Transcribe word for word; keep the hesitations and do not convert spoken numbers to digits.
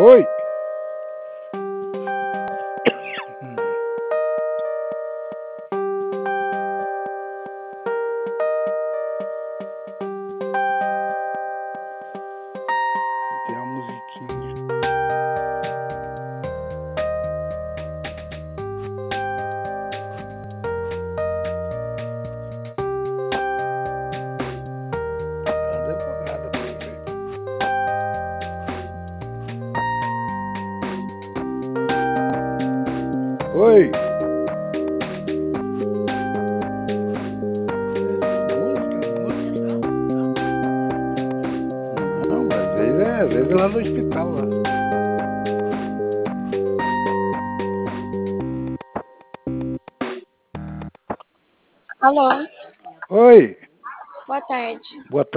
Oi! Tem uma musiquinha. Não deu pra nada pra ver. Oi! Não, mas às vezes é, às vezes é lá no hospital lá. Alô, Oi! boa tarde. Boa tarde.